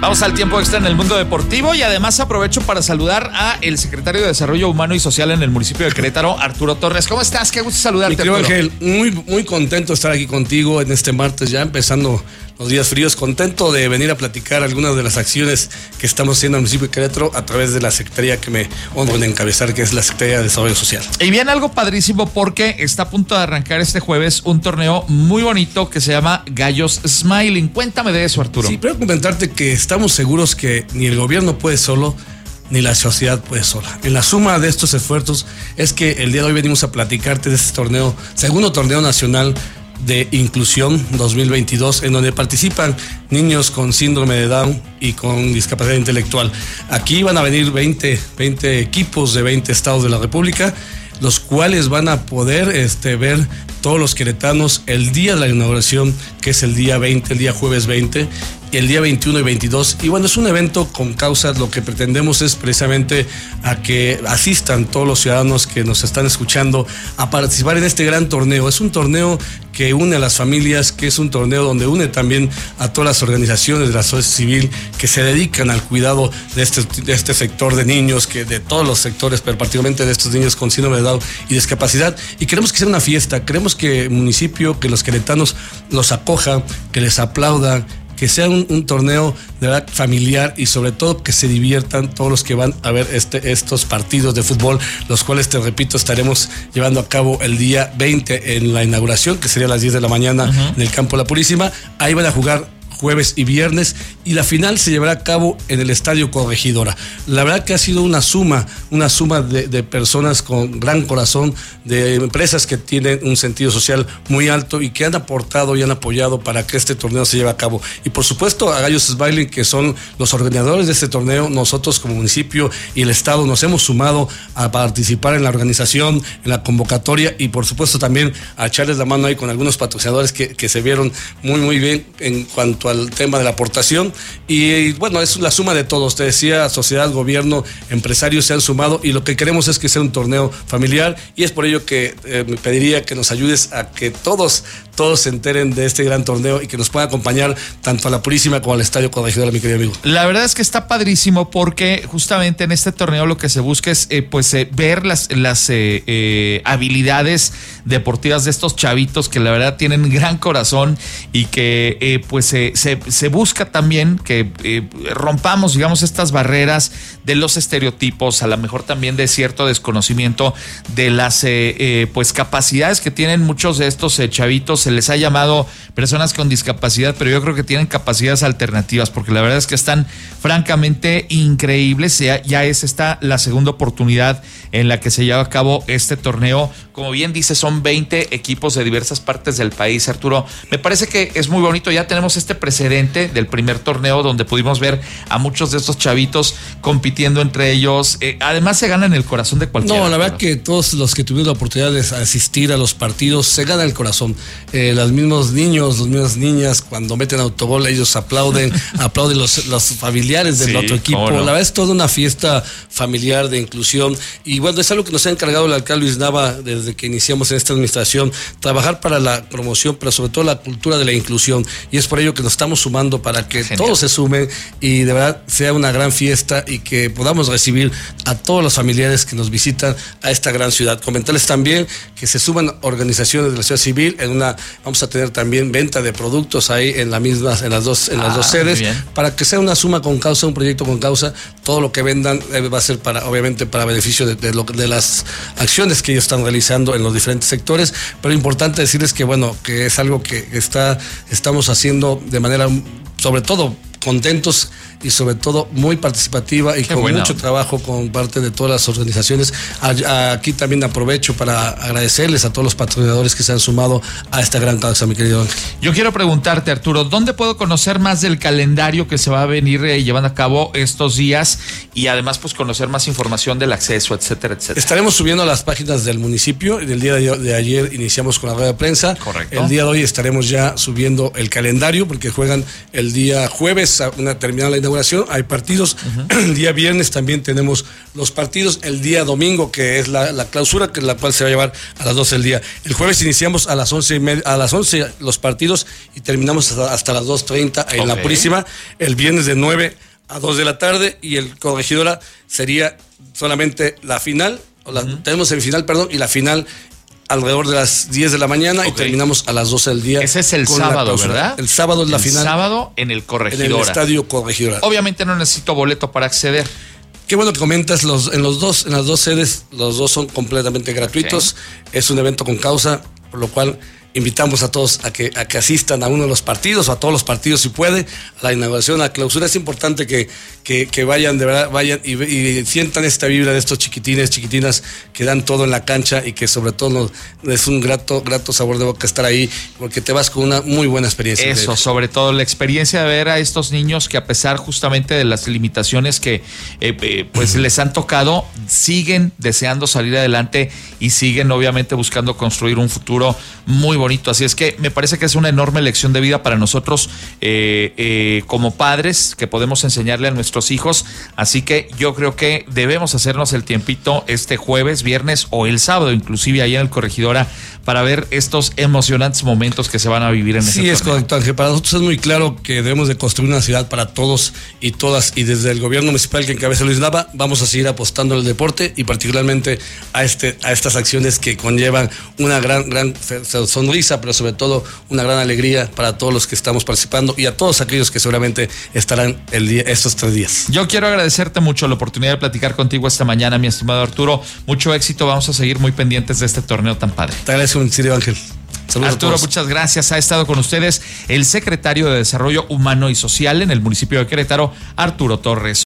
Vamos al tiempo extra en el mundo deportivo y además aprovecho para saludar a el secretario de Desarrollo Humano y Social en el municipio de Querétaro, Arturo Torres. ¿Cómo estás? Qué gusto saludarte, mi querido Arturo. Ángel, muy contento de estar aquí contigo en este martes, ya empezando los días fríos. Contento de venir a platicar algunas de las acciones que estamos haciendo en el municipio de Querétaro a través de la secretaría que me honro de encabezar, que es la Secretaría de Desarrollo Social. Y viene algo padrísimo porque está a punto de arrancar este jueves un torneo muy bonito que se llama Gallos Smiling. Cuéntame de eso, Arturo. Sí, pero comentarte que estamos seguros que ni el gobierno puede solo, ni la sociedad puede sola. En la suma de estos esfuerzos es que el día de hoy venimos a platicarte de este torneo, segundo torneo nacional de inclusión 2022, en donde participan niños con síndrome de Down y con discapacidad intelectual. Aquí van a venir 20 equipos de 20 estados de la República, los cuales van a poder ver todos los queretanos el día de la inauguración, que es el día 20, el día jueves 20, el día 21 y 22. Y bueno, es un evento con causas. Lo que pretendemos es precisamente a que asistan todos los ciudadanos que nos están escuchando a participar en este gran torneo. Es un torneo que une a las familias, que es un torneo donde une también a todas las organizaciones de la sociedad civil que se dedican al cuidado de este sector de niños, que de todos los sectores, pero particularmente de estos niños con síndrome de Down y discapacidad. Y queremos que sea una fiesta, queremos que el municipio, que los queretanos los acoja, que les aplaudan, que sea un torneo de verdad familiar y sobre todo que se diviertan todos los que van a ver estos partidos de fútbol, los cuales, te repito, estaremos llevando a cabo el día 20 en la inauguración, que sería a las 10 de la mañana en el Campo La Purísima. Ahí van a jugar jueves y viernes, y la final se llevará a cabo en el Estadio Corregidora. La verdad que ha sido una suma de personas con gran corazón, de empresas que tienen un sentido social muy alto y que han aportado y han apoyado para que este torneo se lleve a cabo. Y por supuesto a Gallos Smiling, que son los organizadores de este torneo. Nosotros como municipio y el estado nos hemos sumado a participar en la organización, en la convocatoria, y por supuesto también a echarles la mano ahí con algunos patrocinadores que se vieron muy bien en cuanto al tema de la aportación. Y bueno, es la suma de todos. Te decía, sociedad, gobierno, empresarios se han sumado, y lo que queremos es que sea un torneo familiar, y es por ello que me pediría que nos ayudes a que todos se enteren de este gran torneo y que nos puedan acompañar tanto a La Purísima como al Estadio Corregidora, mi querido amigo. La verdad es que está padrísimo porque justamente en este torneo lo que se busca es ver las habilidades deportivas de estos chavitos que la verdad tienen gran corazón, y que se busca también que rompamos, digamos, estas barreras de los estereotipos, a lo mejor también de cierto desconocimiento de las capacidades que tienen muchos de estos chavitos. Se les ha llamado personas con discapacidad, pero yo creo que tienen capacidades alternativas, porque la verdad es que están francamente increíbles. Ya es esta la segunda oportunidad en la que se lleva a cabo este torneo. Como bien dice, son 20 equipos de diversas partes del país, Arturo. Me parece que es muy bonito. Ya tenemos este precedente del primer torneo donde pudimos ver a muchos de estos chavitos compitiendo entre ellos. Además se ganan el corazón de cualquiera. No, la verdad que todos los que tuvieron la oportunidad de asistir a los partidos se ganan el corazón. Los mismos niños, las mismas niñas, cuando meten autogol, ellos aplauden los familiares del otro equipo. No. La verdad es toda una fiesta familiar de inclusión, y bueno, es algo que nos ha encargado el alcalde Luis Nava desde que iniciamos en esta administración, trabajar para la promoción, pero sobre todo la cultura de la inclusión, y es por ello que nos estamos sumando para que todos se sumen y de verdad sea una gran fiesta y que podamos recibir a todos los familiares que nos visitan a esta gran ciudad. Comentarles también que se suman organizaciones de la sociedad civil. Vamos a tener también venta de productos ahí en las dos sedes, para que sea una suma con causa, un proyecto con causa. Todo lo que vendan va a ser obviamente para beneficio de las acciones que ellos están realizando en los diferentes sectores. Pero importante decirles que bueno, que es algo que estamos haciendo de manera, sobre todo, contentos, y sobre todo muy participativa y con mucho trabajo con parte de todas las organizaciones. Aquí también aprovecho para agradecerles a todos los patrocinadores que se han sumado a esta gran causa, mi querido Ángel. Yo quiero preguntarte, Arturo, ¿dónde puedo conocer más del calendario que se va a venir llevando a cabo estos días, y además pues conocer más información del acceso, etcétera, etcétera? Estaremos subiendo a las páginas del municipio. El día de ayer iniciamos con la rueda de prensa. Correcto. El día de hoy estaremos ya subiendo el calendario, porque juegan el día jueves lunes, terminada la inauguración, hay partidos. El día viernes también tenemos los partidos. El día domingo, que es la clausura, que es la cual se va a llevar a las 12 del día. El jueves iniciamos a las 11 los partidos y terminamos hasta las 2:30 en la Purísima. El viernes de 9 a 2 de la tarde, y el Corregidora sería solamente la final, tenemos semifinal, y la final alrededor de las 10 de la mañana y terminamos a las 12 del día. Ese es el sábado, ¿verdad? El sábado es la final. El sábado en el Corregidora. En el Estadio Corregidora. Obviamente no necesito boleto para acceder. Qué bueno que comentas, en las dos sedes, los dos son completamente gratuitos. Es un evento con causa, por lo cual invitamos a todos a que asistan a uno de los partidos, o a todos los partidos si puede, a la inauguración, a la clausura. Es importante que vayan, de verdad, vayan y sientan esta vibra de estos chiquitinas que dan todo en la cancha, y que sobre todo es un grato sabor de boca estar ahí, porque te vas con una muy buena experiencia. Eso, sobre todo la experiencia de ver a estos niños que, a pesar justamente de las limitaciones que pues les han tocado, siguen deseando salir adelante y siguen obviamente buscando construir un futuro muy bonito. Así es que me parece que es una enorme lección de vida para nosotros como padres, que podemos enseñarle a nuestros hijos. Así que yo creo que debemos hacernos el tiempito este jueves, viernes o el sábado, inclusive ahí en el Corregidora, para ver estos emocionantes momentos que se van a vivir en ese torneo. Sí, es correcto, Ángel. Para nosotros es muy claro que debemos de construir una ciudad para todos y todas, y desde el gobierno municipal que encabeza Luis Nava vamos a seguir apostando al deporte, y particularmente a estas acciones que conllevan una gran sonrisa, pero sobre todo una gran alegría para todos los que estamos participando y a todos aquellos que seguramente estarán estos 3 días. Yo quiero agradecerte mucho la oportunidad de platicar contigo esta mañana, mi estimado Arturo. Mucho éxito, vamos a seguir muy pendientes de este torneo tan padre. Te agradezco, Ángel. Saludos, Arturo, muchas gracias. Ha estado con ustedes el secretario de Desarrollo Humano y Social en el municipio de Querétaro, Arturo Torres.